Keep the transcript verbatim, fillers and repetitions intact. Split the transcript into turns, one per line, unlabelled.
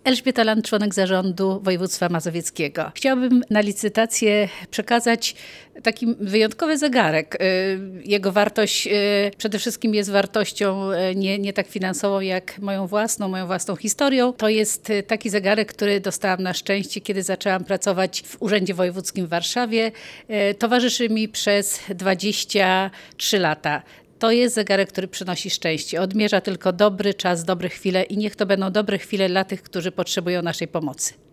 Elżbieta Land, członek zarządu województwa mazowieckiego. Chciałabym na licytację przekazać taki wyjątkowy zegarek. Jego wartość przede wszystkim jest wartością nie, nie tak finansową jak moją własną, moją własną historią. To jest taki zegarek, który dostałam na szczęście, kiedy zaczęłam pracować w Urzędzie Wojewódzkim w Warszawie. Towarzyszy mi przez dwadzieścia trzy lata. To jest zegarek, który przynosi szczęście. Odmierza tylko dobry czas, dobre chwile i niech to będą dobre chwile dla tych, którzy potrzebują naszej pomocy.